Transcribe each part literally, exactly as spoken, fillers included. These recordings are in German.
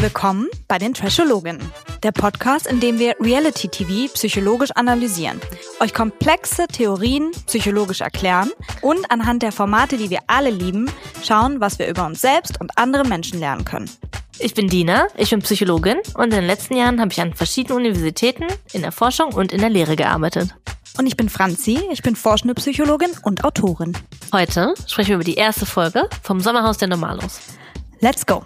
Willkommen bei den Trashologinnen, der Podcast, in dem wir Reality-T V psychologisch analysieren, euch komplexe Theorien psychologisch erklären und anhand der Formate, die wir alle lieben, schauen, was wir über uns selbst und andere Menschen lernen können. Ich bin Dina, ich bin Psychologin und in den letzten Jahren habe ich an verschiedenen Universitäten in der Forschung und in der Lehre gearbeitet. Und ich bin Franzi, ich bin forschende Psychologin und Autorin. Heute sprechen wir über die erste Folge vom Sommerhaus der Normalos. Let's go!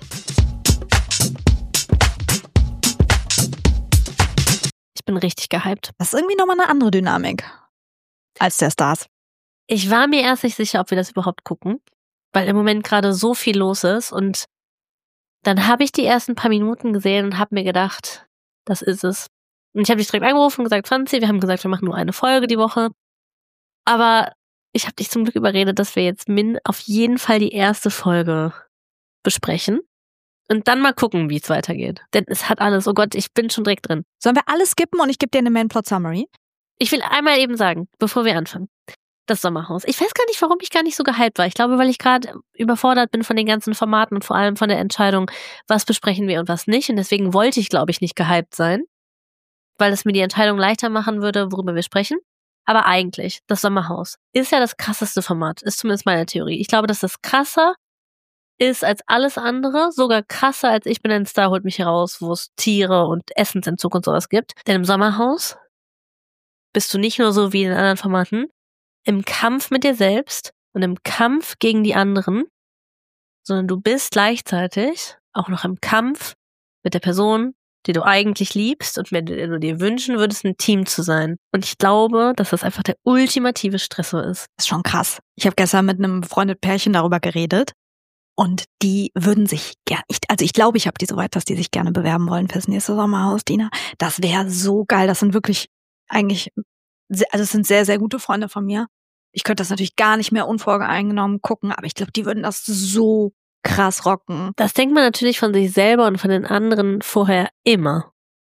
Ich bin richtig gehypt. Das ist irgendwie nochmal eine andere Dynamik als der Stars. Ich war mir erst nicht sicher, ob wir das überhaupt gucken, weil im Moment gerade so viel los ist und dann habe ich die ersten paar Minuten gesehen und habe mir gedacht, das ist es. Und ich habe dich direkt angerufen und gesagt, Franzi, wir haben gesagt, wir machen nur eine Folge die Woche. Aber ich habe dich zum Glück überredet, dass wir jetzt min auf jeden Fall die erste Folge besprechen. Und dann mal gucken, wie es weitergeht. Denn es hat alles, oh Gott, ich bin schon direkt drin. Sollen wir alles skippen und ich gebe dir eine Main-Plot-Summary? Ich will einmal eben sagen, bevor wir anfangen. Das Sommerhaus. Ich weiß gar nicht, warum ich gar nicht so gehypt war. Ich glaube, weil ich gerade überfordert bin von den ganzen Formaten und vor allem von der Entscheidung, was besprechen wir und was nicht. Und deswegen wollte ich, glaube ich, nicht gehypt sein, weil es mir die Entscheidung leichter machen würde, worüber wir sprechen. Aber eigentlich, das Sommerhaus ist ja das krasseste Format, ist zumindest meine Theorie. Ich glaube, dass das krasser ist als alles andere, sogar krasser als Ich bin ein Star, holt mich heraus, wo es Tiere und Essensentzug und sowas gibt. Denn im Sommerhaus bist du nicht nur so wie in den anderen Formaten im Kampf mit dir selbst und im Kampf gegen die anderen, sondern du bist gleichzeitig auch noch im Kampf mit der Person, die du eigentlich liebst und mit der du dir wünschen würdest, ein Team zu sein. Und ich glaube, dass das einfach der ultimative Stressor ist. Das ist schon krass. Ich habe gestern mit einem befreundeten Pärchen darüber geredet und die würden sich gerne, also ich glaube, ich habe die so weit, dass die sich gerne bewerben wollen fürs nächste Sommerhaus, Dina. Das wäre so geil. Das sind wirklich eigentlich, also es sind sehr, sehr gute Freunde von mir. Ich könnte das natürlich gar nicht mehr unvoreingenommen gucken, aber ich glaube, die würden das so krass rocken. Das denkt man natürlich von sich selber und von den anderen vorher immer.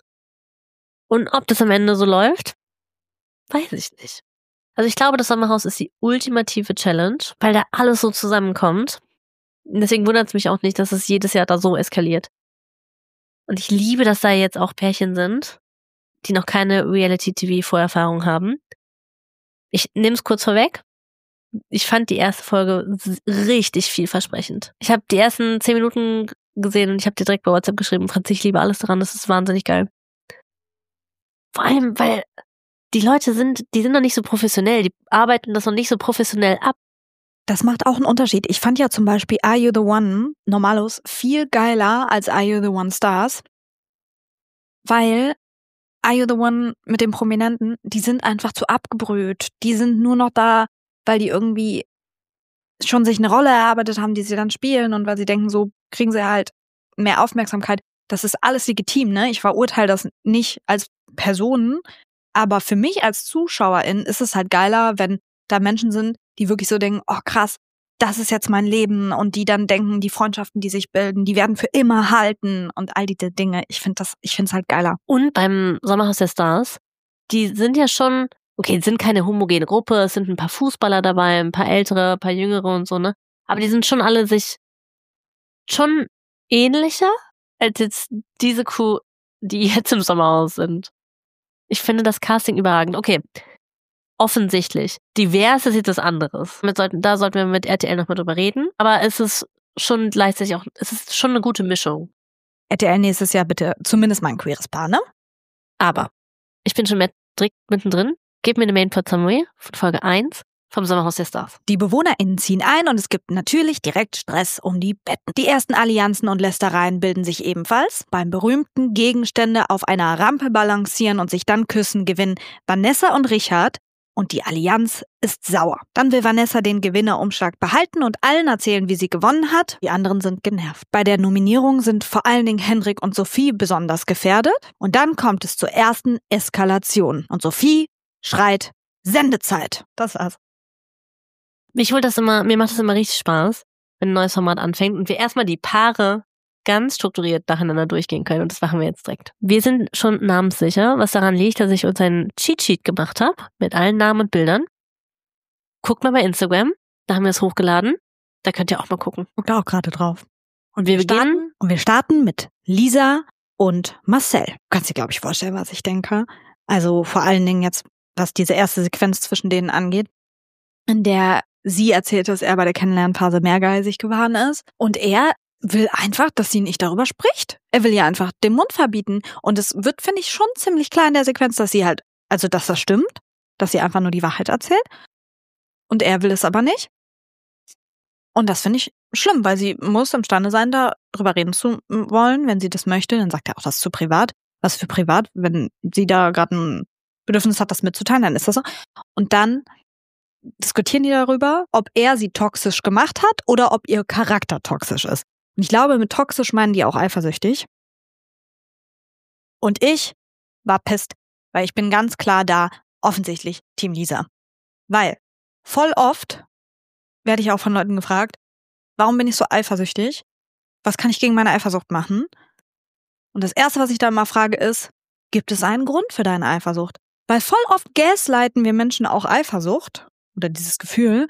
Und ob das am Ende so läuft, weiß ich nicht. Also ich glaube, das Sommerhaus ist die ultimative Challenge, weil da alles so zusammenkommt. Und deswegen wundert es mich auch nicht, dass es jedes Jahr da so eskaliert. Und ich liebe, dass da jetzt auch Pärchen sind, die noch keine Reality-T V-Vorerfahrung haben. Ich nehme es kurz vorweg. Ich fand die erste Folge richtig vielversprechend. Ich habe die ersten zehn Minuten gesehen und ich habe dir direkt bei WhatsApp geschrieben, Franz, ich liebe alles daran, das ist wahnsinnig geil. Vor allem, weil die Leute sind, die sind noch nicht so professionell, die arbeiten das noch nicht so professionell ab. Das macht auch einen Unterschied. Ich fand ja zum Beispiel Are You the One, Normalos, viel geiler als Are You the One Stars, weil Are You the One mit den Prominenten, die sind einfach zu abgebrüht. Die sind nur noch da, weil die irgendwie schon sich eine Rolle erarbeitet haben, die sie dann spielen und weil sie denken, so kriegen sie halt mehr Aufmerksamkeit. Das ist alles legitim, ne? Ich verurteile das nicht als Personen, aber für mich als Zuschauerin ist es halt geiler, wenn da Menschen sind, die wirklich so denken, oh krass, das ist jetzt mein Leben und die dann denken, die Freundschaften, die sich bilden, die werden für immer halten und all diese Dinge. Ich finde das, ich finde es halt geiler. Und beim Sommerhaus der Stars, die sind ja schon, okay, es sind keine homogene Gruppe, es sind ein paar Fußballer dabei, ein paar ältere, ein paar jüngere und so, ne? Aber die sind schon alle sich schon ähnlicher als jetzt diese Crew, die jetzt im Sommerhaus sind. Ich finde das Casting überragend. Okay, offensichtlich. Divers ist jetzt was anderes. Mit sollten, da sollten wir mit R T L nochmal drüber reden. Aber es ist schon gleichzeitig auch, es ist schon eine gute Mischung. R T L nächstes Jahr bitte zumindest mal ein queeres Paar, ne? Aber ich bin schon mehr direkt mittendrin. Gib mir eine Main-Plot-Summary von Folge eins vom Sommerhaus der Stars. Die BewohnerInnen ziehen ein und es gibt natürlich direkt Stress um die Betten. Die ersten Allianzen und Lästereien bilden sich ebenfalls. Beim berühmten Gegenstände auf einer Rampe balancieren und sich dann küssen gewinnen Vanessa und Richard. Und die Allianz ist sauer. Dann will Vanessa den Gewinnerumschlag behalten und allen erzählen, wie sie gewonnen hat. Die anderen sind genervt. Bei der Nominierung sind vor allen Dingen Henrik und Sophie besonders gefährdet. Und dann kommt es zur ersten Eskalation. Und Sophie schreit Sendezeit. Das war's. Mich holt das immer, mir macht das immer richtig Spaß, wenn ein neues Format anfängt und wir erstmal die Paare ganz strukturiert nacheinander durchgehen können. Und das machen wir jetzt direkt. Wir sind schon namenssicher, was daran liegt, dass ich uns einen Cheat-Sheet gemacht habe mit allen Namen und Bildern. Guckt mal bei Instagram, da haben wir es hochgeladen. Da könnt ihr auch mal gucken. Guckt auch gerade drauf. Und wir Wir beginnen Und wir starten mit Lisa und Marcel. Du kannst dir, glaube ich, vorstellen, was ich denke. Also vor allen Dingen jetzt, was diese erste Sequenz zwischen denen angeht, in der sie erzählt, dass er bei der Kennenlernphase mehrgeisig geworden ist. Und er will einfach, dass sie nicht darüber spricht. Er will ihr einfach den Mund verbieten. Und es wird, finde ich, schon ziemlich klar in der Sequenz, dass sie halt, also dass das stimmt, dass sie einfach nur die Wahrheit erzählt. Und er will es aber nicht. Und das finde ich schlimm, weil sie muss imstande sein, darüber reden zu wollen, wenn sie das möchte. Dann sagt er auch, das ist zu privat. Was für privat? Wenn sie da gerade ein Bedürfnis hat, das mitzuteilen, dann ist das so. Und dann diskutieren die darüber, ob er sie toxisch gemacht hat oder ob ihr Charakter toxisch ist. Und ich glaube, mit toxisch meinen die auch eifersüchtig. Und ich war pisst, weil ich bin ganz klar da, offensichtlich Team Lisa. Weil voll oft werde ich auch von Leuten gefragt, warum bin ich so eifersüchtig? Was kann ich gegen meine Eifersucht machen? Und das Erste, was ich dann mal frage, ist, gibt es einen Grund für deine Eifersucht? Weil voll oft gaslighten wir Menschen auch Eifersucht oder dieses Gefühl,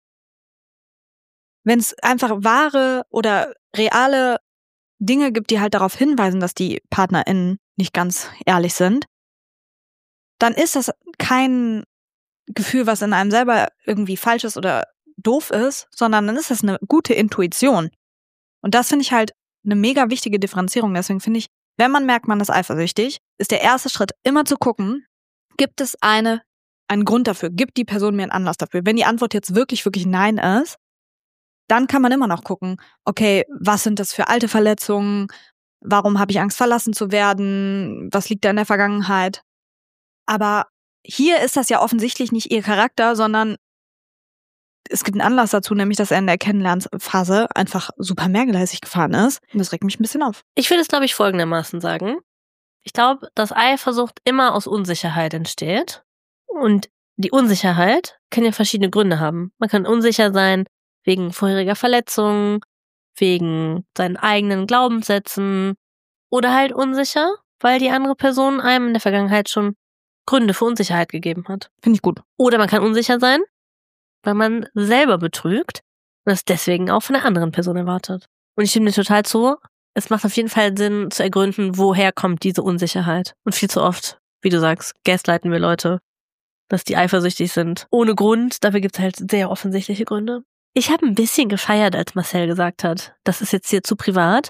wenn es einfach wahre oder reale Dinge gibt, die halt darauf hinweisen, dass die PartnerInnen nicht ganz ehrlich sind, dann ist das kein Gefühl, was in einem selber irgendwie falsch ist oder doof ist, sondern dann ist das eine gute Intuition. Und das finde ich halt eine mega wichtige Differenzierung. Deswegen finde ich, wenn man merkt, man ist eifersüchtig, ist der erste Schritt immer zu gucken, gibt es eine, einen Grund dafür? Gibt die Person mir einen Anlass dafür? Wenn die Antwort jetzt wirklich, wirklich nein ist, dann kann man immer noch gucken, okay, was sind das für alte Verletzungen? Warum habe ich Angst, verlassen zu werden? Was liegt da in der Vergangenheit? Aber hier ist das ja offensichtlich nicht ihr Charakter, sondern es gibt einen Anlass dazu, nämlich, dass er in der Kennenlernphase einfach super mehrgleisig gefahren ist. Und das regt mich ein bisschen auf. Ich würde es, glaube ich, folgendermaßen sagen. Ich glaube, dass Eifersucht immer aus Unsicherheit entsteht. Und die Unsicherheit kann ja verschiedene Gründe haben. Man kann unsicher sein wegen vorheriger Verletzungen, wegen seinen eigenen Glaubenssätzen oder halt unsicher, weil die andere Person einem in der Vergangenheit schon Gründe für Unsicherheit gegeben hat. Finde ich gut. Oder man kann unsicher sein, weil man selber betrügt und das deswegen auch von der anderen Person erwartet. Und ich stimme dir total zu, es macht auf jeden Fall Sinn zu ergründen, woher kommt diese Unsicherheit. Und viel zu oft, wie du sagst, gaslighten wir Leute, dass die eifersüchtig sind. Ohne Grund, dafür gibt es halt sehr offensichtliche Gründe. Ich habe ein bisschen gefeiert, als Marcel gesagt hat, das ist jetzt hier zu privat.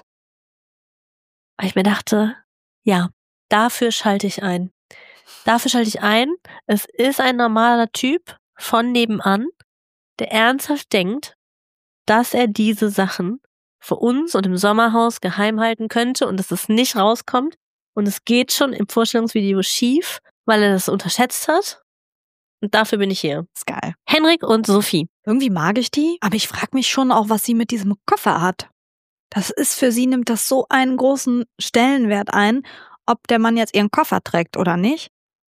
Weil ich mir dachte, ja, dafür schalte ich ein. Dafür schalte ich ein. Es ist ein normaler Typ von nebenan, der ernsthaft denkt, dass er diese Sachen vor uns und im Sommerhaus geheim halten könnte und dass es nicht rauskommt. Und es geht schon im Vorstellungsvideo schief, weil er das unterschätzt hat. Und dafür bin ich hier. Ist geil. Henrik und Sophie. Irgendwie mag ich die, aber ich frage mich schon auch, was sie mit diesem Koffer hat. Das ist für sie, nimmt das so einen großen Stellenwert ein, ob der Mann jetzt ihren Koffer trägt oder nicht.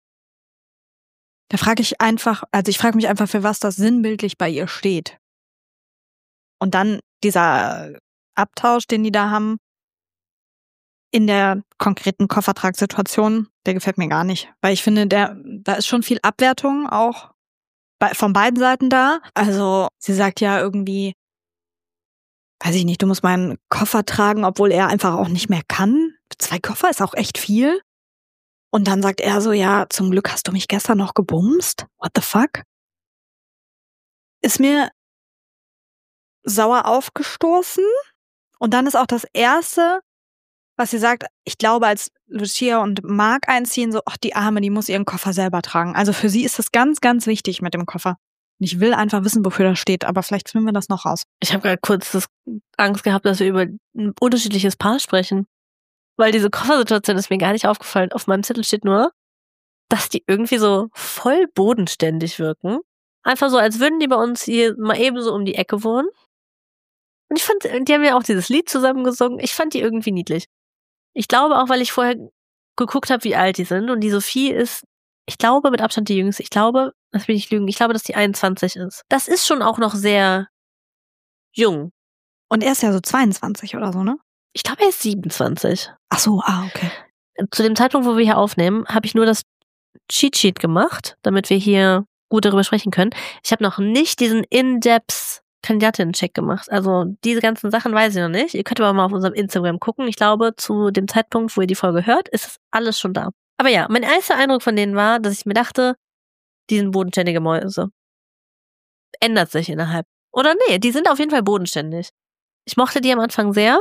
Da frage ich einfach, also ich frage mich einfach, für was das sinnbildlich bei ihr steht. Und dann dieser Abtausch, den die da haben, in der konkreten Koffertragsituation, der gefällt mir gar nicht. Weil ich finde, der, da ist schon viel Abwertung auch bei, von beiden Seiten da. Also sie sagt ja irgendwie, weiß ich nicht, du musst meinen Koffer tragen, obwohl er einfach auch nicht mehr kann. Zwei Koffer ist auch echt viel. Und dann sagt er so, ja, zum Glück hast du mich gestern noch gebumst. What the fuck? Ist mir sauer aufgestoßen. Und dann ist auch das Erste, was sie sagt, ich glaube, als Lucia und Mark einziehen, so, ach, die Arme, die muss ihren Koffer selber tragen. Also für sie ist das ganz, ganz wichtig mit dem Koffer. Und ich will einfach wissen, wofür das steht, aber vielleicht finden wir das noch raus. Ich habe gerade kurz das Angst gehabt, dass wir über ein unterschiedliches Paar sprechen. Weil diese Koffersituation ist mir gar nicht aufgefallen. Auf meinem Zettel steht nur, dass die irgendwie so voll bodenständig wirken. Einfach so, als würden die bei uns hier mal ebenso um die Ecke wohnen. Und ich fand, die haben ja auch dieses Lied zusammen gesungen. Ich fand die irgendwie niedlich. Ich glaube auch, weil ich vorher geguckt habe, wie alt die sind. Und die Sophie ist, ich glaube, mit Abstand die jüngste. Ich glaube, das will ich lügen, ich glaube, dass die einundzwanzig ist. Das ist schon auch noch sehr jung. Und er ist ja so zweiundzwanzig oder so, ne? Ich glaube, er ist siebenundzwanzig. Ach so, ah, okay. Zu dem Zeitpunkt, wo wir hier aufnehmen, habe ich nur das Cheat Sheet gemacht, damit wir hier gut darüber sprechen können. Ich habe noch nicht diesen In-Depth Kandidatinnen-Check gemacht. Also diese ganzen Sachen weiß ich noch nicht. Ihr könnt aber mal auf unserem Instagram gucken. Ich glaube, zu dem Zeitpunkt, wo ihr die Folge hört, ist es alles schon da. Aber ja, mein erster Eindruck von denen war, dass ich mir dachte, die sind bodenständige Mäuse. Ändert sich innerhalb. Oder nee, die sind auf jeden Fall bodenständig. Ich mochte die am Anfang sehr.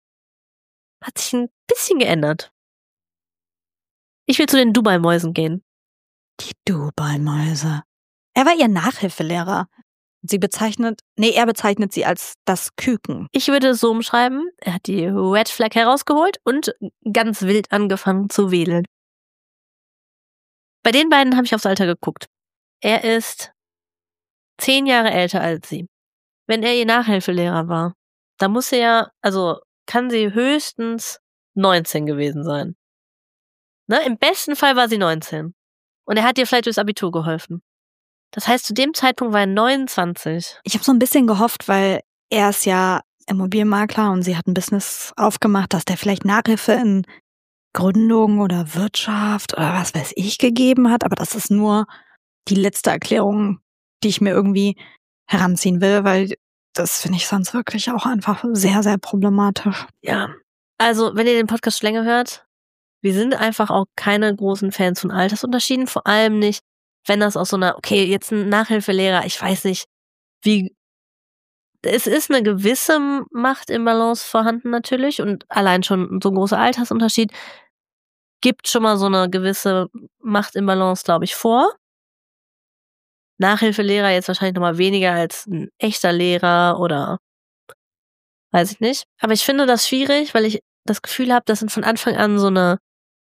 Hat sich ein bisschen geändert. Ich will zu den Dubai-Mäusen gehen. Die Dubai-Mäuse. Er war ihr Nachhilfelehrer. Sie bezeichnet, nee, er bezeichnet sie als das Küken. Ich würde es so umschreiben, er hat die Red Flag herausgeholt und ganz wild angefangen zu wedeln. Bei den beiden habe ich aufs Alter geguckt. Er ist zehn Jahre älter als sie. Wenn er ihr Nachhilfelehrer war, da muss er ja, also kann sie höchstens neunzehn gewesen sein. Ne? Im besten Fall war sie neunzehn. Und er hat ihr vielleicht durchs Abitur geholfen. Das heißt, zu dem Zeitpunkt war er neunundzwanzig. Ich habe so ein bisschen gehofft, weil er ist ja Immobilienmakler und sie hat ein Business aufgemacht, dass der vielleicht Nachhilfe in Gründung oder Wirtschaft oder was weiß ich gegeben hat. Aber das ist nur die letzte Erklärung, die ich mir irgendwie heranziehen will, weil das finde ich sonst wirklich auch einfach sehr, sehr problematisch. Ja, also wenn ihr den Podcast schon länger hört, wir sind einfach auch keine großen Fans von Altersunterschieden, vor allem nicht, wenn das aus so einer, okay, jetzt ein Nachhilfelehrer, ich weiß nicht, wie, es ist eine gewisse Machtimbalance vorhanden natürlich und allein schon so ein großer Altersunterschied gibt schon mal so eine gewisse Machtimbalance, glaube ich, vor. Nachhilfelehrer jetzt wahrscheinlich nochmal weniger als ein echter Lehrer oder weiß ich nicht. Aber ich finde das schwierig, weil ich das Gefühl habe, dass von Anfang an so eine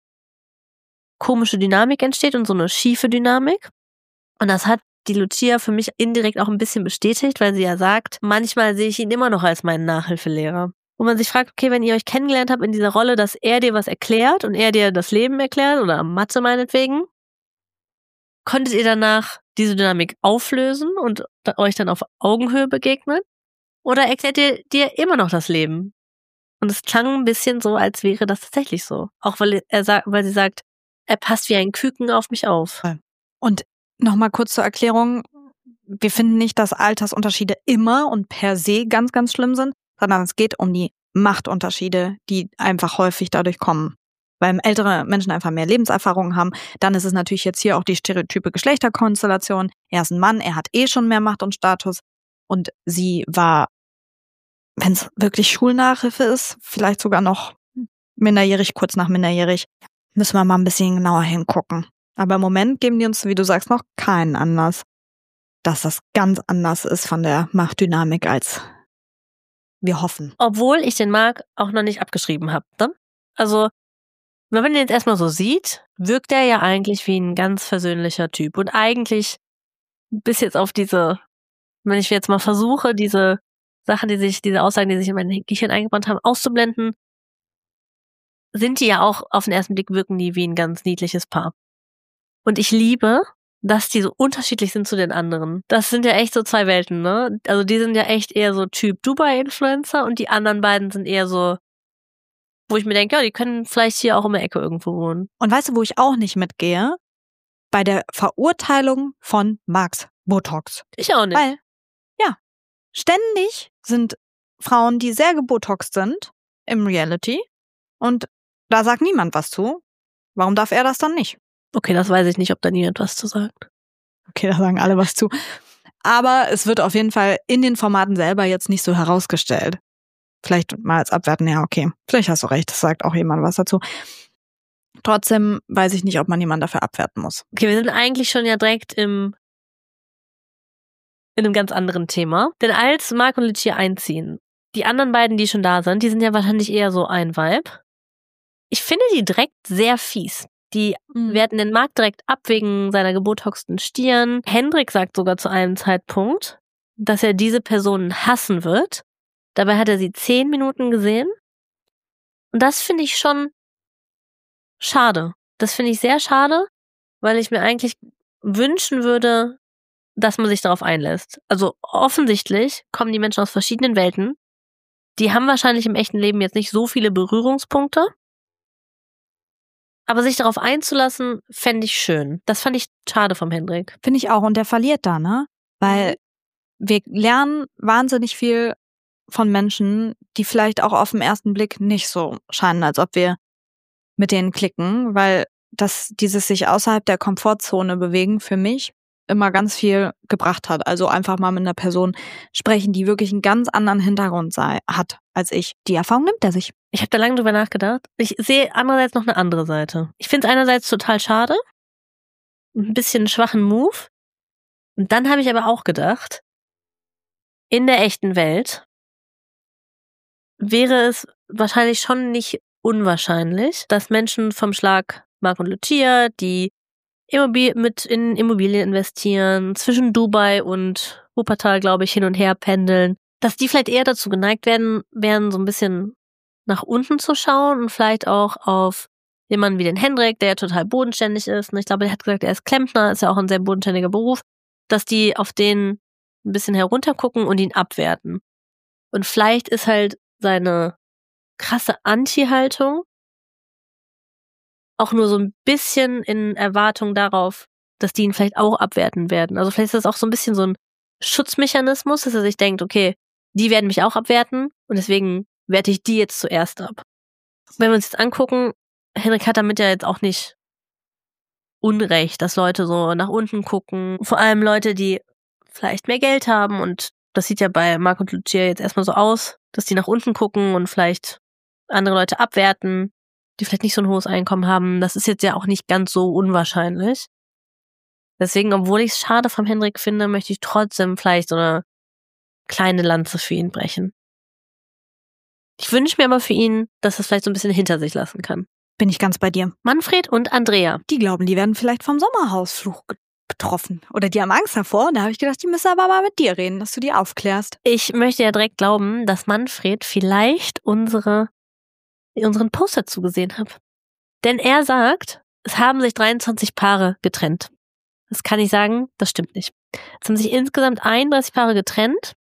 komische Dynamik entsteht und so eine schiefe Dynamik. Und das hat die Lucia für mich indirekt auch ein bisschen bestätigt, weil sie ja sagt, manchmal sehe ich ihn immer noch als meinen Nachhilfelehrer. Wo man sich fragt, okay, wenn ihr euch kennengelernt habt in dieser Rolle, dass er dir was erklärt und er dir das Leben erklärt oder Mathe meinetwegen, konntet ihr danach diese Dynamik auflösen und euch dann auf Augenhöhe begegnen? Oder erklärt ihr dir immer noch das Leben? Und es klang ein bisschen so, als wäre das tatsächlich so. Auch weil er sagt, weil sie sagt, er passt wie ein Küken auf mich auf. Und nochmal kurz zur Erklärung. Wir finden nicht, dass Altersunterschiede immer und per se ganz, ganz schlimm sind, sondern es geht um die Machtunterschiede, die einfach häufig dadurch kommen. Weil ältere Menschen einfach mehr Lebenserfahrung haben. Dann ist es natürlich jetzt hier auch die stereotype Geschlechterkonstellation. Er ist ein Mann, er hat eh schon mehr Macht und Status. Und sie war, wenn es wirklich Schulnachhilfe ist, vielleicht sogar noch minderjährig, kurz nach minderjährig, müssen wir mal ein bisschen genauer hingucken. Aber im Moment geben die uns, wie du sagst, noch keinen Anlass, dass das ganz anders ist von der Machtdynamik, als wir hoffen. Obwohl ich den Marc auch noch nicht abgeschrieben habe. Ne? Also, wenn man den jetzt erstmal so sieht, wirkt er ja eigentlich wie ein ganz versöhnlicher Typ. Und eigentlich bis jetzt auf diese, wenn ich jetzt mal versuche, diese Sachen, die sich, diese Aussagen, die sich in mein Gehirn eingebrannt haben, auszublenden, sind die ja auch auf den ersten Blick wirken die wie ein ganz niedliches Paar. Und ich liebe, dass die so unterschiedlich sind zu den anderen. Das sind ja echt so zwei Welten, ne? Also die sind ja echt eher so Typ Dubai-Influencer und die anderen beiden sind eher so, wo ich mir denke, ja, die können vielleicht hier auch um die Ecke irgendwo wohnen. Und weißt du, wo ich auch nicht mitgehe? Bei der Verurteilung von Marks Botox. Ich auch nicht. Weil, ja, ständig sind Frauen, die sehr gebotoxt sind, im Reality. Und da sagt niemand was zu. Warum darf er das dann nicht? Okay, das weiß ich nicht, ob da niemand was zu sagt. Okay, da sagen alle was zu. Aber es wird auf jeden Fall in den Formaten selber jetzt nicht so herausgestellt. Vielleicht mal als Abwerten, ja, okay. Vielleicht hast du recht, es sagt auch jemand was dazu. Trotzdem weiß ich nicht, ob man jemanden dafür abwerten muss. Okay, wir sind eigentlich schon ja direkt im in einem ganz anderen Thema. Denn als Marc und Lucia einziehen, die anderen beiden, die schon da sind, die sind ja wahrscheinlich eher so ein Vibe. Ich finde die direkt sehr fies. Die mhm. werten den Marc direkt ab wegen seiner gebotoxten Stirn. Hendrik sagt sogar zu einem Zeitpunkt, dass er diese Personen hassen wird. Dabei hat er sie zehn Minuten gesehen. Und das finde ich schon schade. Das finde ich sehr schade, weil ich mir eigentlich wünschen würde, dass man sich darauf einlässt. Also offensichtlich kommen die Menschen aus verschiedenen Welten. Die haben wahrscheinlich im echten Leben jetzt nicht so viele Berührungspunkte. Aber sich darauf einzulassen, fände ich schön. Das fand ich schade vom Hendrik. Finde ich auch. Und der verliert da, ne? Weil wir lernen wahnsinnig viel von Menschen, die vielleicht auch auf den ersten Blick nicht so scheinen, als ob wir mit denen klicken, weil das dieses sich außerhalb der Komfortzone bewegen für mich immer ganz viel gebracht hat. Also einfach mal mit einer Person sprechen, die wirklich einen ganz anderen Hintergrund sei, hat als ich. Die Erfahrung nimmt er sich. Ich habe da lange drüber nachgedacht. Ich sehe andererseits noch eine andere Seite. Ich finde es einerseits total schade, ein bisschen einen schwachen Move. Und dann habe ich aber auch gedacht, in der echten Welt wäre es wahrscheinlich schon nicht unwahrscheinlich, dass Menschen vom Schlag Marc und Lucia, die Immobil- mit in Immobilien investieren, zwischen Dubai und Wuppertal, glaube ich, hin und her pendeln, dass die vielleicht eher dazu geneigt werden, werden so ein bisschen nach unten zu schauen und vielleicht auch auf jemanden wie den Hendrik, der ja total bodenständig ist. Und ich glaube, der hat gesagt, er ist Klempner, ist ja auch ein sehr bodenständiger Beruf, dass die auf den ein bisschen heruntergucken und ihn abwerten. Und vielleicht ist halt seine krasse Anti-Haltung auch nur so ein bisschen in Erwartung darauf, dass die ihn vielleicht auch abwerten werden. Also vielleicht ist das auch so ein bisschen so ein Schutzmechanismus, dass er sich denkt, okay, die werden mich auch abwerten und deswegen werte ich die jetzt zuerst ab. Wenn wir uns jetzt angucken, Hendrik hat damit ja jetzt auch nicht Unrecht, dass Leute so nach unten gucken. Vor allem Leute, die vielleicht mehr Geld haben und das sieht ja bei Marc und Lucia jetzt erstmal so aus, dass die nach unten gucken und vielleicht andere Leute abwerten, die vielleicht nicht so ein hohes Einkommen haben. Das ist jetzt ja auch nicht ganz so unwahrscheinlich. Deswegen, obwohl ich es schade vom Hendrik finde, möchte ich trotzdem vielleicht so eine kleine Lanze für ihn brechen. Ich wünsche mir aber für ihn, dass er es vielleicht so ein bisschen hinter sich lassen kann. Bin ich ganz bei dir. Manfred und Andrea. Die glauben, die werden vielleicht vom Sommerhausfluch betroffen. Oder die haben Angst davor. Da habe ich gedacht, die müssen aber mal mit dir reden, dass du die aufklärst. Ich möchte ja direkt glauben, dass Manfred vielleicht unsere unseren Post dazu gesehen hat. Denn er sagt, es haben sich dreiundzwanzig Paare getrennt. Das kann ich sagen, das stimmt nicht. Es haben sich insgesamt einunddreißig Paare getrennt,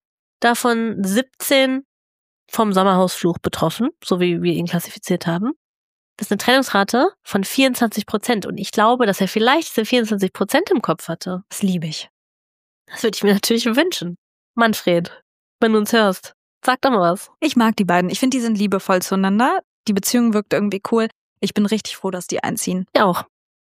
davon siebzehn vom Sommerhausfluch betroffen, so wie wir ihn klassifiziert haben. Das ist eine Trennungsrate von vierundzwanzig Prozent. Und ich glaube, dass er vielleicht diese vierundzwanzig Prozent im Kopf hatte. Das liebe ich. Das würde ich mir natürlich wünschen. Manfred, wenn du uns hörst, sag doch mal was. Ich mag die beiden. Ich finde, die sind liebevoll zueinander. Die Beziehung wirkt irgendwie cool. Ich bin richtig froh, dass die einziehen. Ja auch.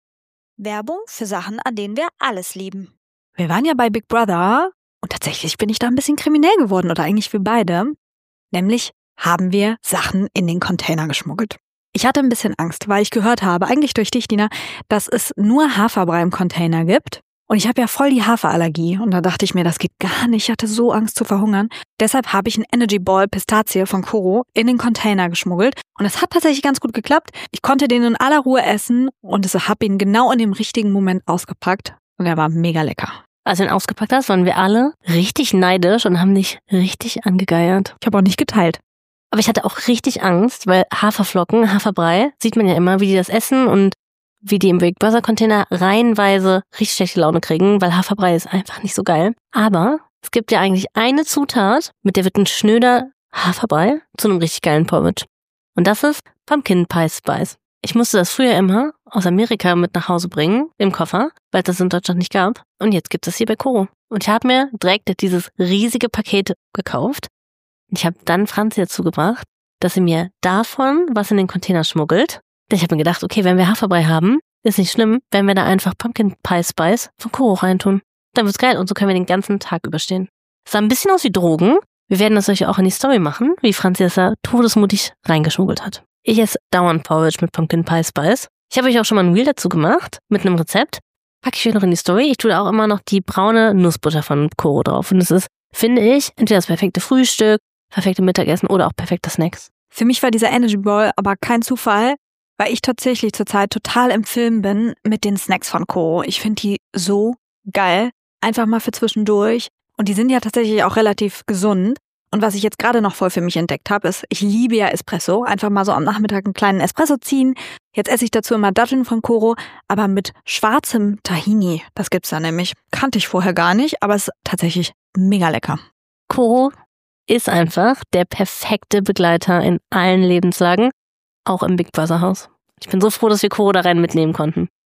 Werbung für Sachen, an denen wir alles lieben. Wir waren ja bei Big Brother und tatsächlich bin ich da ein bisschen kriminell geworden oder eigentlich wir beide. Nämlich haben wir Sachen in den Container geschmuggelt. Ich hatte ein bisschen Angst, weil ich gehört habe, eigentlich durch dich, Dina, dass es nur Haferbrei im Container gibt. Und ich habe ja voll die Haferallergie. Und da dachte ich mir, das geht gar nicht. Ich hatte so Angst zu verhungern. Deshalb habe ich einen Energy Ball Pistazie von Koro in den Container geschmuggelt. Und es hat tatsächlich ganz gut geklappt. Ich konnte den in aller Ruhe essen und ich habe ihn genau in dem richtigen Moment ausgepackt. Und er war mega lecker. Als du ihn ausgepackt hast, waren wir alle richtig neidisch und haben dich richtig angegeiert. Ich habe auch nicht geteilt. Aber ich hatte auch richtig Angst, weil Haferflocken, Haferbrei, sieht man ja immer, wie die das essen und wie die im Big Brother Container reihenweise richtig schlechte Laune kriegen, weil Haferbrei ist einfach nicht so geil. Aber es gibt ja eigentlich eine Zutat, mit der wird ein schnöder Haferbrei zu einem richtig geilen Porridge. Und das ist Pumpkin Pie Spice. Ich musste das früher immer aus Amerika mit nach Hause bringen, im Koffer, weil es das in Deutschland nicht gab. Und jetzt gibt es das hier bei Koro. Und ich habe mir direkt dieses riesige Paket gekauft. Und ich habe dann Franzi dazu gebracht, dass sie mir davon was in den Container schmuggelt. Ich habe mir gedacht, okay, wenn wir Haferbrei haben, ist nicht schlimm, wenn wir da einfach Pumpkin Pie Spice von Koro reintun. Dann wird's geil und so können wir den ganzen Tag überstehen. Es sah ein bisschen aus wie Drogen. Wir werden das euch auch in die Story machen, wie Franzi das da todesmutig reingeschmuggelt hat. Ich esse dauernd Porridge mit Pumpkin Pie Spice. Ich habe euch auch schon mal ein Reel dazu gemacht, mit einem Rezept. Packe ich euch noch in die Story. Ich tue da auch immer noch die braune Nussbutter von Koro drauf. Und es ist, finde ich, entweder das perfekte Frühstück, perfekte Mittagessen oder auch perfekte Snacks. Für mich war dieser Energy Ball aber kein Zufall, weil ich tatsächlich zurzeit total im Film bin mit den Snacks von Koro. Ich finde die so geil. Einfach mal für zwischendurch. Und die sind ja tatsächlich auch relativ gesund. Und was ich jetzt gerade noch voll für mich entdeckt habe, ist, ich liebe ja Espresso. Einfach mal so am Nachmittag einen kleinen Espresso ziehen. Jetzt esse ich dazu immer Datteln von Koro, aber mit schwarzem Tahini. Das gibt's da nämlich. Kannte ich vorher gar nicht, aber es ist tatsächlich mega lecker. Koro ist einfach der perfekte Begleiter in allen Lebenslagen, auch im Big Brother Haus. Ich bin so froh, dass wir Koro da rein mitnehmen konnten.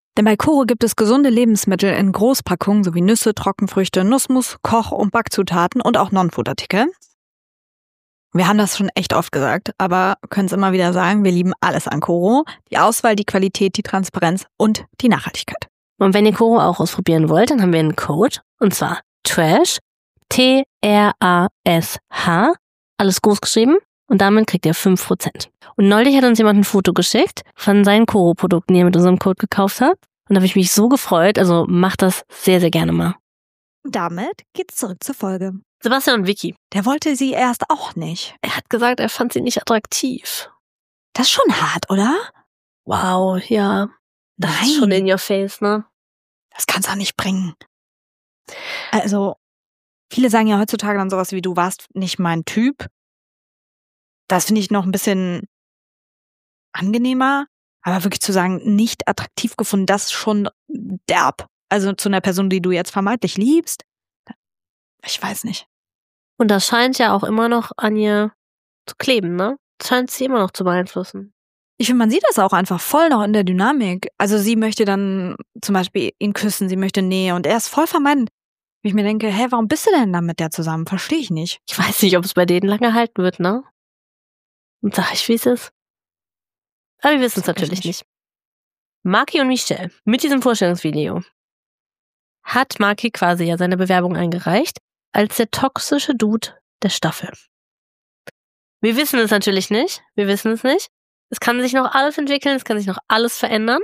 Denn bei Koro gibt es gesunde Lebensmittel in Großpackungen sowie Nüsse, Trockenfrüchte, Nussmus, Koch- und Backzutaten und auch Non-Food-Artikel. Wir haben das schon echt oft gesagt, aber können es immer wieder sagen, wir lieben alles an Koro. Die Auswahl, die Qualität, die Transparenz und die Nachhaltigkeit. Und wenn ihr Koro auch ausprobieren wollt, dann haben wir einen Code, und zwar TRASH, T R A S H, alles groß geschrieben, und damit kriegt ihr fünf Prozent. Und neulich hat uns jemand ein Foto geschickt von seinen Koro-Produkten, die er mit unserem Code gekauft hat. Und da habe ich mich so gefreut, also macht das sehr, sehr gerne mal. Damit geht's zurück zur Folge. Sebastian und Vicky. Der wollte sie erst auch nicht. Er hat gesagt, er fand sie nicht attraktiv. Das ist schon hart, oder? Wow, ja. Das Nein. ist schon in your face, ne? Das kann's auch nicht bringen. Also, viele sagen ja heutzutage dann sowas wie, du warst nicht mein Typ. Das finde ich noch ein bisschen angenehmer. Aber wirklich zu sagen, nicht attraktiv gefunden, das ist schon derb. Also zu einer Person, die du jetzt vermeintlich liebst. Ich weiß nicht. Und das scheint ja auch immer noch an ihr zu kleben, ne? Das scheint sie immer noch zu beeinflussen. Ich finde, man sieht das auch einfach voll noch in der Dynamik. Also sie möchte dann zum Beispiel ihn küssen, sie möchte Nähe und er ist voll vermeidend. Wie ich mir denke, hä, warum bist du denn da mit der zusammen? Verstehe ich nicht. Ich weiß nicht, ob es bei denen lange halten wird, ne? Und sag ich, wie es ist. Aber wir wissen es natürlich nicht. Maki und Michelle, mit diesem Vorstellungsvideo hat Maki quasi ja seine Bewerbung eingereicht als der toxische Dude der Staffel. Wir wissen es natürlich nicht. Wir wissen es nicht. Es kann sich noch alles entwickeln, es kann sich noch alles verändern.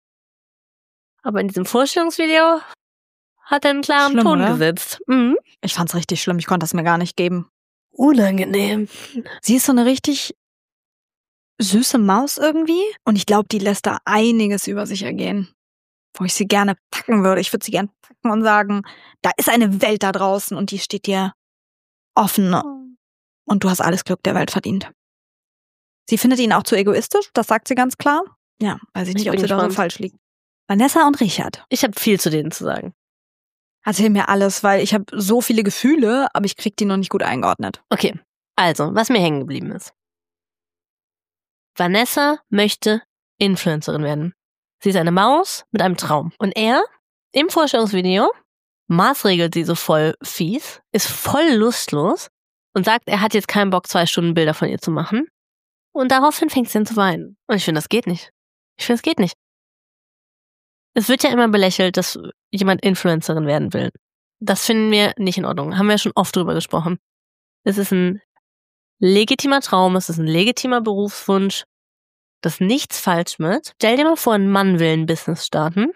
Aber in diesem Vorstellungsvideo hat er einen klaren Schlimm, Ton oder? gesetzt. Mhm. Ich fand's richtig schlimm, ich konnte das mir gar nicht geben. Unangenehm. Sie ist so eine richtig süße Maus irgendwie und ich glaube, die lässt da einiges über sich ergehen, wo ich sie gerne packen würde. Ich würde sie gerne packen und sagen, da ist eine Welt da draußen und die steht dir offen und du hast alles Glück der Welt verdient. Sie findet ihn auch zu egoistisch, das sagt sie ganz klar. Ja, weiß ich nicht, Ich ob bin sie da so gespannt. falsch liegt. Vanessa und Richard. Ich habe viel zu denen zu sagen. Erzähl mir alles, weil ich habe so viele Gefühle, aber ich krieg die noch nicht gut eingeordnet. Okay, also, was mir hängen geblieben ist. Vanessa möchte Influencerin werden. Sie ist eine Maus mit einem Traum. Und er, im Vorstellungsvideo, maßregelt sie so voll fies, ist voll lustlos und sagt, er hat jetzt keinen Bock, zwei Stunden Bilder von ihr zu machen. Und daraufhin fängt sie an zu weinen. Und ich finde, das geht nicht. Ich finde, es geht nicht. Es wird ja immer belächelt, dass jemand Influencerin werden will. Das finden wir nicht in Ordnung. Haben wir schon oft drüber gesprochen. Es ist ein legitimer Traum, es ist ein legitimer Berufswunsch. Das ist nichts falsch mit. Stell dir mal vor, ein Mann will ein Business starten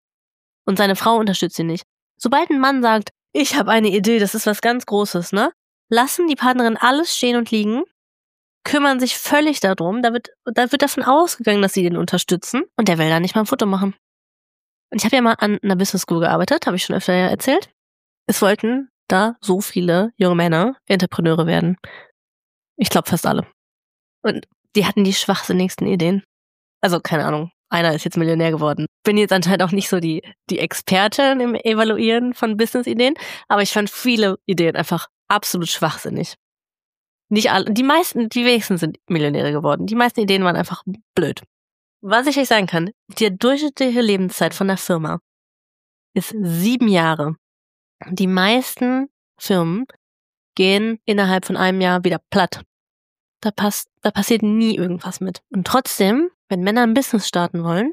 und seine Frau unterstützt ihn nicht. Sobald ein Mann sagt, ich habe eine Idee, das ist was ganz Großes, ne? Lassen die Partnerin alles stehen und liegen, kümmern sich völlig darum, da wird, da wird davon ausgegangen, dass sie den unterstützen und der will da nicht mal ein Foto machen. Und ich habe ja mal an einer Business School gearbeitet, habe ich schon öfter ja erzählt. Es wollten da so viele junge Männer Entrepreneure werden. Ich glaube fast alle. Und die hatten die schwachsinnigsten Ideen. Also keine Ahnung, einer ist jetzt Millionär geworden. Bin jetzt anscheinend auch nicht so die, die Expertin im Evaluieren von Business-Ideen, aber ich fand viele Ideen einfach absolut schwachsinnig. Nicht alle, die meisten, die wenigsten sind Millionäre geworden. Die meisten Ideen waren einfach blöd. Was ich euch sagen kann, die durchschnittliche Lebenszeit von der Firma ist sieben Jahre. Die meisten Firmen gehen innerhalb von einem Jahr wieder platt. Da passt, da passiert nie irgendwas mit. Und trotzdem, wenn Männer ein Business starten wollen,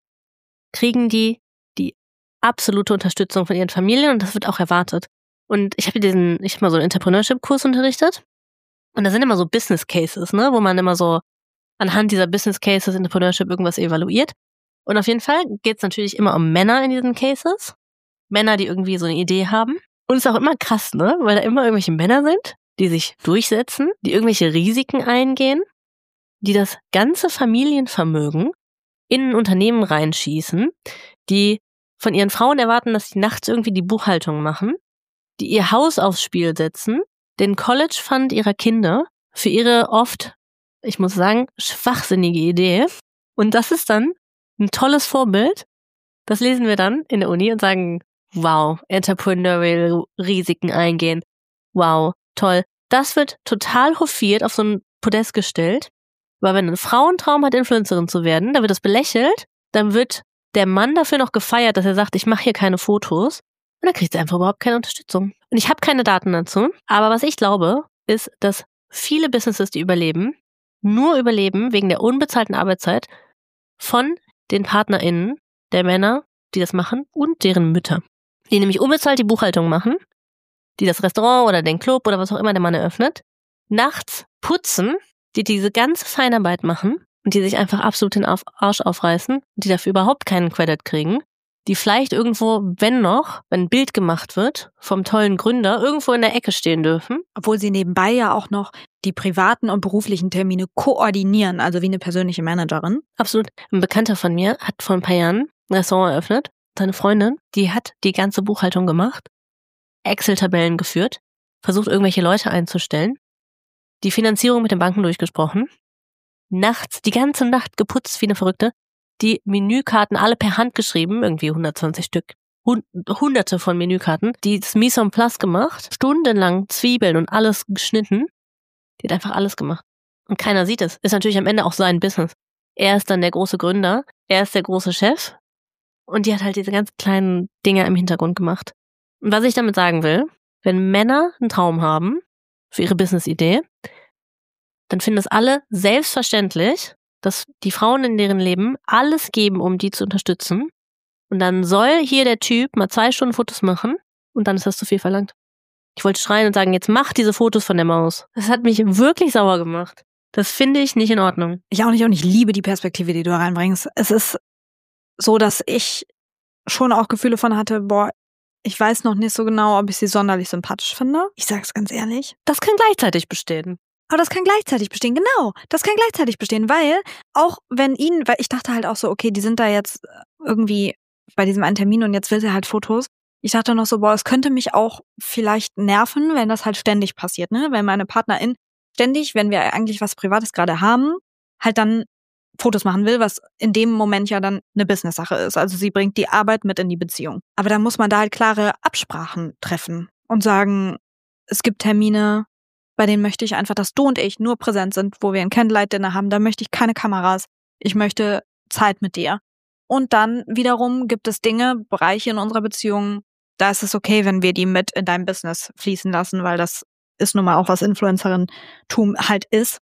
kriegen die die absolute Unterstützung von ihren Familien und das wird auch erwartet. Und ich habe diesen, ich habe mal so einen Entrepreneurship-Kurs unterrichtet und da sind immer so Business Cases, ne, wo man immer so anhand dieser Business Cases Entrepreneurship irgendwas evaluiert. Und auf jeden Fall geht es natürlich immer um Männer in diesen Cases. Männer, die irgendwie so eine Idee haben. Und es ist auch immer krass, ne, weil da immer irgendwelche Männer sind, die sich durchsetzen, die irgendwelche Risiken eingehen, die das ganze Familienvermögen in ein Unternehmen reinschießen, die von ihren Frauen erwarten, dass sie nachts irgendwie die Buchhaltung machen, die ihr Haus aufs Spiel setzen, den College Fund ihrer Kinder für ihre oft, ich muss sagen, schwachsinnige Idee. Und das ist dann ein tolles Vorbild. Das lesen wir dann in der Uni und sagen, wow, Entrepreneurial Risiken eingehen. Wow, toll. Das wird total hofiert auf so ein Podest gestellt. Weil wenn eine Frau einen Traum hat, Influencerin zu werden, dann wird das belächelt, dann wird der Mann dafür noch gefeiert, dass er sagt, ich mache hier keine Fotos. Und dann kriegt sie einfach überhaupt keine Unterstützung. Und ich habe keine Daten dazu. Aber was ich glaube, ist, dass viele Businesses, die überleben, nur überleben wegen der unbezahlten Arbeitszeit von den PartnerInnen der Männer, die das machen, und deren Mütter. Die nämlich unbezahlt die Buchhaltung machen, die das Restaurant oder den Club oder was auch immer der Mann eröffnet, nachts putzen, die diese ganze Feinarbeit machen und die sich einfach absolut den Arsch aufreißen, die dafür überhaupt keinen Credit kriegen, die vielleicht irgendwo, wenn noch, wenn ein Bild gemacht wird vom tollen Gründer, irgendwo in der Ecke stehen dürfen. Obwohl sie nebenbei ja auch noch die privaten und beruflichen Termine koordinieren, also wie eine persönliche Managerin. Absolut. Ein Bekannter von mir hat vor ein paar Jahren ein Restaurant eröffnet. Seine Freundin, die hat die ganze Buchhaltung gemacht, Excel-Tabellen geführt, versucht irgendwelche Leute einzustellen, die Finanzierung mit den Banken durchgesprochen, nachts, die ganze Nacht geputzt wie eine Verrückte, die Menükarten alle per Hand geschrieben, irgendwie hundertzwanzig Stück, hunderte von Menükarten, die das Mise en place gemacht, stundenlang Zwiebeln und alles geschnitten, die hat einfach alles gemacht. Und keiner sieht es. Ist natürlich am Ende auch sein Business. Er ist dann der große Gründer, er ist der große Chef und die hat halt diese ganz kleinen Dinger im Hintergrund gemacht. Und was ich damit sagen will, wenn Männer einen Traum haben für ihre Business-Idee, dann finden es alle selbstverständlich, dass die Frauen in deren Leben alles geben, um die zu unterstützen. Und dann soll hier der Typ mal zwei Stunden Fotos machen und dann ist das zu viel verlangt. Ich wollte schreien und sagen, jetzt mach diese Fotos von der Maus. Das hat mich wirklich sauer gemacht. Das finde ich nicht in Ordnung. Ich auch nicht und ich liebe die Perspektive, die du da reinbringst. Es ist so, dass ich schon auch Gefühle von hatte, boah, ich weiß noch nicht so genau, ob ich sie sonderlich sympathisch finde. Ich sag's ganz ehrlich. Das kann gleichzeitig bestehen. Aber das kann gleichzeitig bestehen, genau. Das kann gleichzeitig bestehen, weil auch wenn ihnen, weil ich dachte halt auch so, okay, die sind da jetzt irgendwie bei diesem einen Termin und jetzt will sie halt Fotos. Ich dachte noch so, boah, es könnte mich auch vielleicht nerven, wenn das halt ständig passiert, ne? Wenn meine Partnerin ständig, wenn wir eigentlich was Privates gerade haben, halt dann Fotos machen will, was in dem Moment ja dann eine Business-Sache ist. Also sie bringt die Arbeit mit in die Beziehung. Aber dann muss man da halt klare Absprachen treffen und sagen, es gibt Termine, bei denen möchte ich einfach, dass du und ich nur präsent sind, wo wir ein Candlelight-Dinner haben. Da möchte ich keine Kameras. Ich möchte Zeit mit dir. Und dann wiederum gibt es Dinge, Bereiche in unserer Beziehung, da ist es okay, wenn wir die mit in dein Business fließen lassen, weil das ist nun mal auch, was Influencerin-Tum halt ist.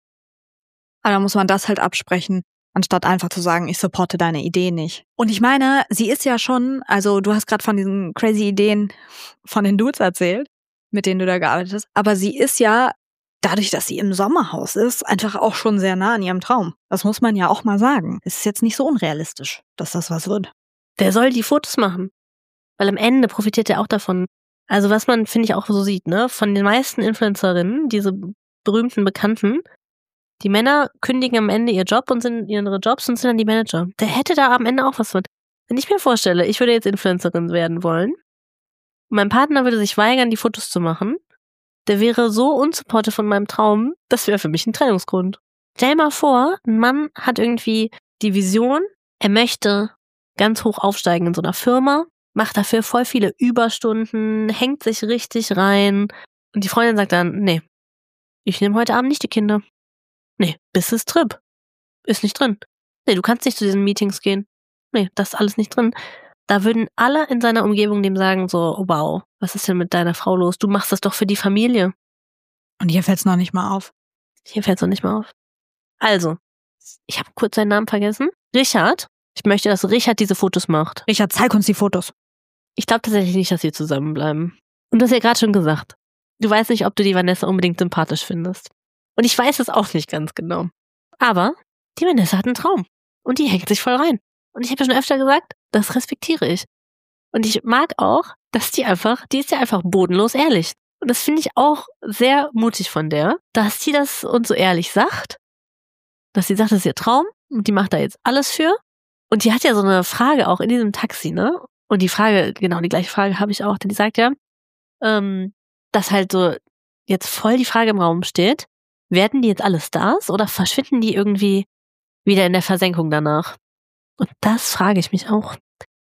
Aber da muss man das halt absprechen, anstatt einfach zu sagen, ich supporte deine Idee nicht. Und ich meine, sie ist ja schon, also du hast gerade von diesen crazy Ideen von den Dudes erzählt, mit denen du da gearbeitet hast, aber sie ist ja, dadurch, dass sie im Sommerhaus ist, einfach auch schon sehr nah an ihrem Traum. Das muss man ja auch mal sagen. Es ist jetzt nicht so unrealistisch, dass das was wird. Der soll die Fotos machen. Weil am Ende profitiert er auch davon. Also was man, finde ich, auch so sieht, ne, von den meisten Influencerinnen, diese berühmten Bekannten, die Männer kündigen am Ende ihr Job und sind ihre Jobs und sind dann die Manager. Der hätte da am Ende auch was von. Wenn ich mir vorstelle, ich würde jetzt Influencerin werden wollen, und mein Partner würde sich weigern, die Fotos zu machen, der wäre so unsupportive von meinem Traum, das wäre für mich ein Trennungsgrund. Stell mal vor, ein Mann hat irgendwie die Vision, er möchte ganz hoch aufsteigen in so einer Firma, macht dafür voll viele Überstunden, hängt sich richtig rein und die Freundin sagt dann, nee, ich nehme heute Abend nicht die Kinder. Nee, Business Trip. Ist nicht drin. Nee, du kannst nicht zu diesen Meetings gehen. Nee, das ist alles nicht drin. Da würden alle in seiner Umgebung dem sagen so, oh wow, was ist denn mit deiner Frau los? Du machst das doch für die Familie. Und hier fällt's noch nicht mal auf. Hier fällt's noch nicht mal auf. Also, ich habe kurz seinen Namen vergessen. Richard. Ich möchte, dass Richard diese Fotos macht. Richard, zeig uns die Fotos. Ich glaube tatsächlich nicht, dass sie zusammenbleiben. Und du hast ja gerade schon gesagt, du weißt nicht, ob du die Vanessa unbedingt sympathisch findest. Und ich weiß es auch nicht ganz genau. Aber die Vanessa hat einen Traum. Und die hängt sich voll rein. Und ich habe ja schon öfter gesagt, das respektiere ich. Und ich mag auch, dass die einfach, die ist ja einfach bodenlos ehrlich. Und das finde ich auch sehr mutig von der, dass die das uns so ehrlich sagt. Dass sie sagt, das ist ihr Traum und die macht da jetzt alles für. Und die hat ja so eine Frage auch in diesem Taxi, ne? Und die Frage, genau die gleiche Frage habe ich auch, denn die sagt ja, ähm, dass halt so jetzt voll die Frage im Raum steht, werden die jetzt alle Stars oder verschwinden die irgendwie wieder in der Versenkung danach? Und das frage ich mich auch.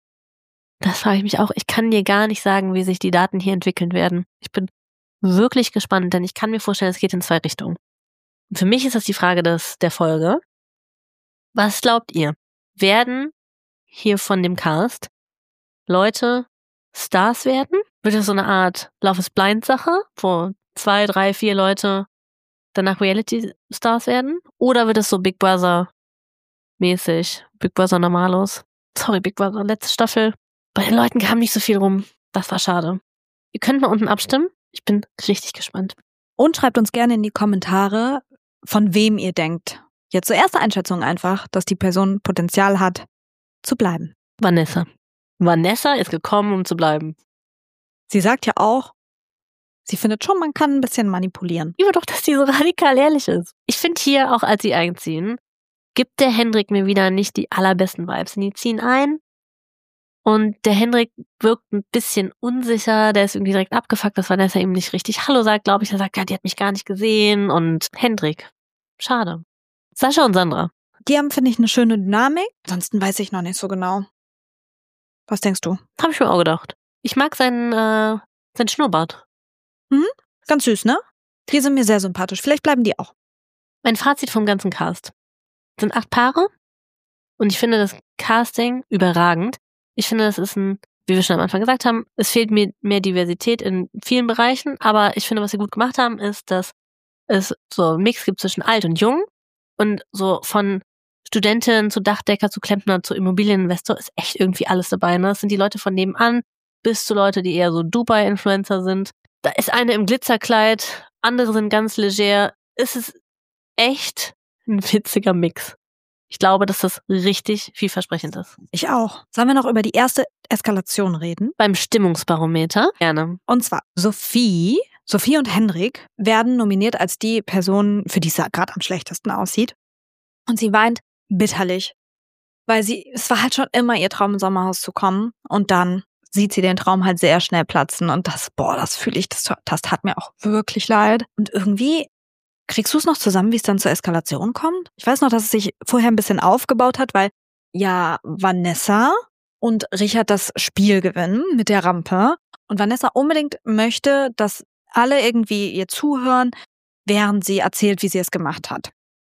Das frage ich mich auch. Ich kann dir gar nicht sagen, wie sich die Daten hier entwickeln werden. Ich bin wirklich gespannt, denn ich kann mir vorstellen, es geht in zwei Richtungen. Und für mich ist das die Frage des, der Folge. Was glaubt ihr? Werden hier von dem Cast Leute Stars werden? Wird das so eine Art Love is Blind Sache, wo zwei, drei, vier Leute danach Reality-Stars werden? Oder wird es so Big Brother mäßig? Big Brother Normalos? Sorry, Big Brother, letzte Staffel. Bei den Leuten kam nicht so viel rum. Das war schade. Ihr könnt mal unten abstimmen. Ich bin richtig gespannt. Und schreibt uns gerne in die Kommentare, von wem ihr denkt. Jetzt zur ersten Einschätzung einfach, dass die Person Potenzial hat, zu bleiben. Vanessa. Vanessa ist gekommen, um zu bleiben. Sie sagt ja auch, sie findet schon, man kann ein bisschen manipulieren. Ich liebe doch, dass die so radikal ehrlich ist. Ich finde hier, auch als sie einziehen, gibt der Hendrik mir wieder nicht die allerbesten Vibes. Die ziehen ein und der Hendrik wirkt ein bisschen unsicher. Der ist irgendwie direkt abgefuckt, dass Vanessa ihm nicht richtig Hallo sagt, glaube ich. Er sagt, ja, die hat mich gar nicht gesehen. Und Hendrik, schade. Sascha und Sandra. Die haben, finde ich, eine schöne Dynamik. Ansonsten weiß ich noch nicht so genau. Was denkst du? Habe ich mir auch gedacht. Ich mag seinen, äh, seinen Schnurrbart. Mhm. Ganz süß, ne? Die sind mir sehr sympathisch. Vielleicht bleiben die auch. Mein Fazit vom ganzen Cast. Es sind acht Paare und ich finde das Casting überragend. Ich finde, das ist ein, wie wir schon am Anfang gesagt haben, es fehlt mir mehr Diversität in vielen Bereichen, aber ich finde, was sie gut gemacht haben, ist, dass es so einen Mix gibt zwischen alt und jung und so von Studentin zu Dachdecker zu Klempner zu Immobilieninvestor ist echt irgendwie alles dabei. Ne? Es sind die Leute von nebenan bis zu Leute, die eher so Dubai-Influencer sind. Da ist eine im Glitzerkleid, andere sind ganz leger. Es ist echt ein witziger Mix. Ich glaube, dass das richtig vielversprechend ist. Ich auch. Sollen wir noch über die erste Eskalation reden? Beim Stimmungsbarometer. Gerne. Und zwar Sophie, Sophie und Hendrik werden nominiert als die Person, für die es gerade am schlechtesten aussieht. Und sie weint bitterlich, weil sie, es war halt schon immer ihr Traum, ins Sommerhaus zu kommen. Und dann sieht sie den Traum halt sehr schnell platzen. Und das, boah, das fühle ich, das, das tat mir auch wirklich leid. Und irgendwie kriegst du es noch zusammen, wie es dann zur Eskalation kommt? Ich weiß noch, dass es sich vorher ein bisschen aufgebaut hat, weil ja Vanessa und Richard das Spiel gewinnen mit der Rampe. Und Vanessa unbedingt möchte, dass alle irgendwie ihr zuhören, während sie erzählt, wie sie es gemacht hat.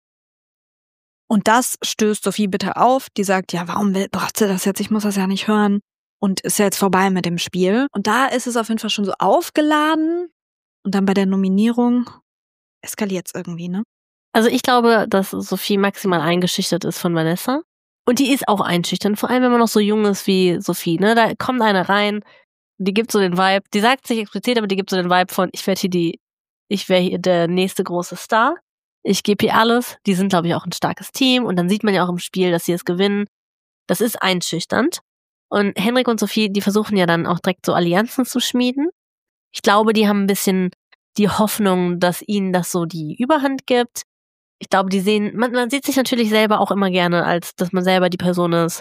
Und das stößt Sophie bitte auf. Die sagt, ja, warum will, braucht sie das jetzt? Ich muss das ja nicht hören. Und ist ja jetzt vorbei mit dem Spiel. Und da ist es auf jeden Fall schon so aufgeladen. Und dann bei der Nominierung eskaliert es irgendwie, ne? Also ich glaube, dass Sophie maximal eingeschüchtert ist von Vanessa. Und die ist auch einschüchternd, vor allem wenn man noch so jung ist wie Sophie, ne? Da kommt eine rein, die gibt so den Vibe, die sagt sich explizit, aber die gibt so den Vibe von, ich werde hier die, ich wäre hier der nächste große Star. Ich gebe hier alles. Die sind, glaube ich, auch ein starkes Team. Und dann sieht man ja auch im Spiel, dass sie es gewinnen. Das ist einschüchternd. Und Hendrik und Sophie, die versuchen ja dann auch direkt so Allianzen zu schmieden. Ich glaube, die haben ein bisschen die Hoffnung, dass ihnen das so die Überhand gibt. Ich glaube, die sehen, man, man sieht sich natürlich selber auch immer gerne, als dass man selber die Person ist,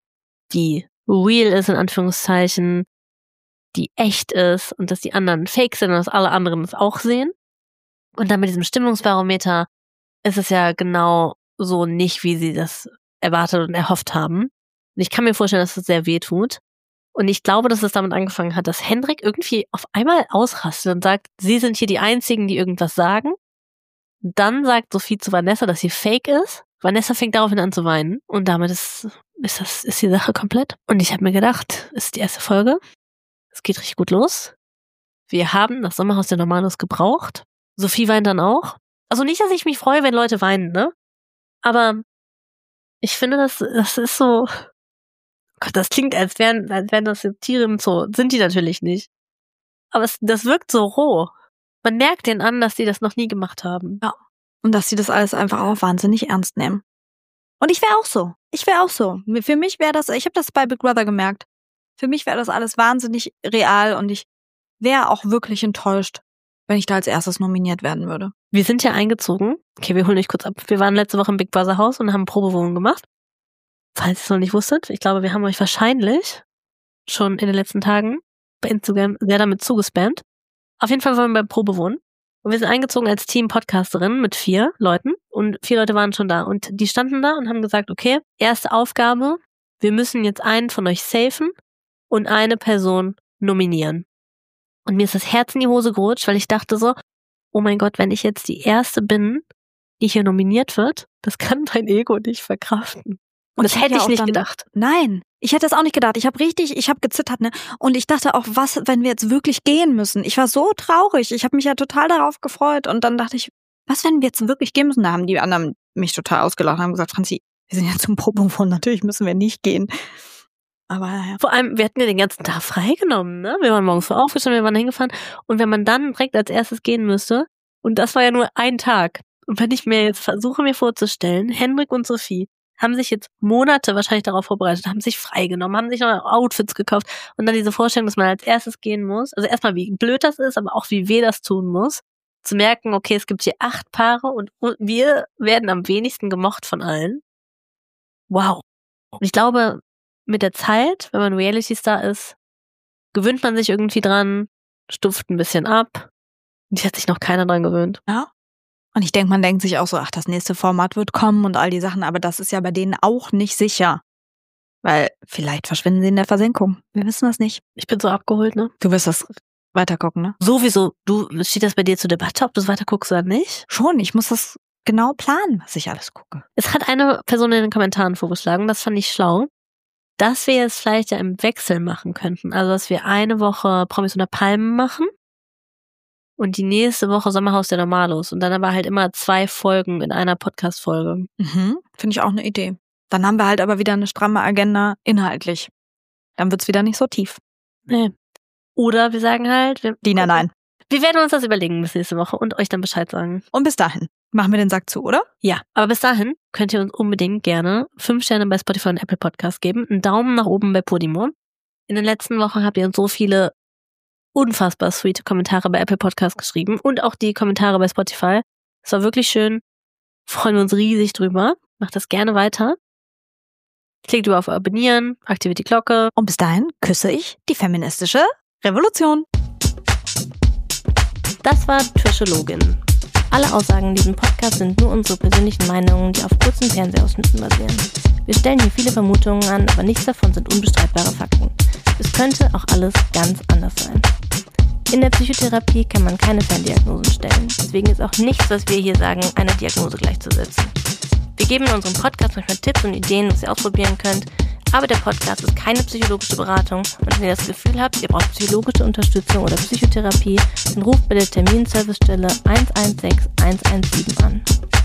die real ist, in Anführungszeichen, die echt ist und dass die anderen fake sind und dass alle anderen es auch sehen. Und dann mit diesem Stimmungsbarometer ist es ja genau so nicht, wie sie das erwartet und erhofft haben. Und ich kann mir vorstellen, dass es sehr weh tut. Und ich glaube, dass es damit angefangen hat, dass Hendrik irgendwie auf einmal ausrastet und sagt, sie sind hier die Einzigen, die irgendwas sagen. Dann sagt Sophie zu Vanessa, dass sie fake ist. Vanessa fängt daraufhin an zu weinen. Und damit ist, ist, das, ist die Sache komplett. Und ich habe mir gedacht, es ist die erste Folge. Es geht richtig gut los. Wir haben das Sommerhaus der Normalos gebraucht. Sophie weint dann auch. Also nicht, dass ich mich freue, wenn Leute weinen, ne? Aber ich finde, das, das ist so... Gott, das klingt, als wären, als wären das jetzt Tiere im Zoo. Sind die natürlich nicht. Aber es, das wirkt so roh. Man merkt denen an, dass die das noch nie gemacht haben. Ja. Und dass sie das alles einfach auch wahnsinnig ernst nehmen. Und ich wäre auch so. Ich wäre auch so. Für mich wäre das, ich habe das bei Big Brother gemerkt, für mich wäre das alles wahnsinnig real und ich wäre auch wirklich enttäuscht, wenn ich da als erstes nominiert werden würde. Wir sind ja eingezogen. Okay, wir holen euch kurz ab. Wir waren letzte Woche im Big Brother Haus und haben Probewohnung gemacht. Falls ihr es noch nicht wusstet, ich glaube, wir haben euch wahrscheinlich schon in den letzten Tagen bei Instagram sehr damit zugespammt. Auf jeden Fall waren wir beim Probewohnen. Und wir sind eingezogen als Team-Podcasterin mit vier Leuten. Und vier Leute waren schon da. Und die standen da und haben gesagt, okay, erste Aufgabe, wir müssen jetzt einen von euch safen und eine Person nominieren. Und mir ist das Herz in die Hose gerutscht, weil ich dachte so, oh mein Gott, wenn ich jetzt die Erste bin, die hier nominiert wird, das kann mein Ego nicht verkraften. Und das ich hätte ja ich auch nicht dann, gedacht. Nein, ich hätte das auch nicht gedacht. Ich habe richtig, ich habe gezittert, ne? Und ich dachte auch, was, wenn wir jetzt wirklich gehen müssen? Ich war so traurig. Ich habe mich ja total darauf gefreut. Und dann dachte ich, was, wenn wir jetzt wirklich gehen müssen? Da haben die anderen mich total ausgelacht und haben gesagt, Franzi, wir sind ja zum Probenfund, natürlich müssen wir nicht gehen. Aber ja. Vor allem, wir hatten ja den ganzen Tag freigenommen, ne? Wir waren morgens früh aufgestanden, wir waren hingefahren. Und wenn man dann direkt als erstes gehen müsste, und das war ja nur ein Tag. Und wenn ich mir jetzt versuche, mir vorzustellen, Henrik und Sophie haben sich jetzt Monate wahrscheinlich darauf vorbereitet, haben sich freigenommen, haben sich neue Outfits gekauft und dann diese Vorstellung, dass man als erstes gehen muss. Also erstmal, wie blöd das ist, aber auch wie weh das tun muss. Zu merken, okay, es gibt hier acht Paare und wir werden am wenigsten gemocht von allen. Wow. Und ich glaube, mit der Zeit, wenn man Reality-Star ist, gewöhnt man sich irgendwie dran, stuft ein bisschen ab. Und hier hat sich noch keiner dran gewöhnt. Ja. Und ich denke, man denkt sich auch so, ach, das nächste Format wird kommen und all die Sachen, aber das ist ja bei denen auch nicht sicher. Weil vielleicht verschwinden sie in der Versenkung. Wir wissen das nicht. Ich bin so abgeholt, ne? Du wirst das weitergucken, ne? Sowieso. Du, steht das bei dir zur Debatte, ob du es weiterguckst oder nicht? Schon, ich muss das genau planen, was ich alles gucke. Es hat eine Person in den Kommentaren vorgeschlagen, das fand ich schlau, dass wir es vielleicht ja im Wechsel machen könnten. Also, dass wir eine Woche Promis unter Palmen machen und die nächste Woche Sommerhaus der Normalos. Und dann aber halt immer zwei Folgen in einer Podcast-Folge. Mhm, finde ich auch eine Idee. Dann haben wir halt aber wieder eine stramme Agenda inhaltlich. Dann wird's wieder nicht so tief. Nee. Oder wir sagen halt... Wir, Dina, nein. Wir werden uns das überlegen bis nächste Woche und euch dann Bescheid sagen. Und bis dahin machen wir den Sack zu, oder? Ja, aber bis dahin könnt ihr uns unbedingt gerne fünf Sterne bei Spotify und Apple Podcast geben, einen Daumen nach oben bei Podimo. In den letzten Wochen habt ihr uns so viele unfassbar sweete Kommentare bei Apple Podcast geschrieben und auch die Kommentare bei Spotify. Es war wirklich schön. Freuen wir uns riesig drüber. Macht das gerne weiter. Klickt über auf Abonnieren, aktiviert die Glocke. Und bis dahin küsse ich die feministische Revolution. Das war Trashologin. Alle Aussagen in diesem Podcast sind nur unsere persönlichen Meinungen, die auf kurzen Fernsehausschnitten basieren. Wir stellen hier viele Vermutungen an, aber nichts davon sind unbestreitbare Fakten. Es könnte auch alles ganz anders sein. In der Psychotherapie kann man keine Ferndiagnosen stellen. Deswegen ist auch nichts, was wir hier sagen, einer Diagnose gleichzusetzen. Wir geben in unserem Podcast manchmal Tipps und Ideen, was ihr ausprobieren könnt, aber der Podcast ist keine psychologische Beratung und wenn ihr das Gefühl habt, ihr braucht psychologische Unterstützung oder Psychotherapie, dann ruft bei der Terminservicestelle eins eins sechs eins eins sieben an.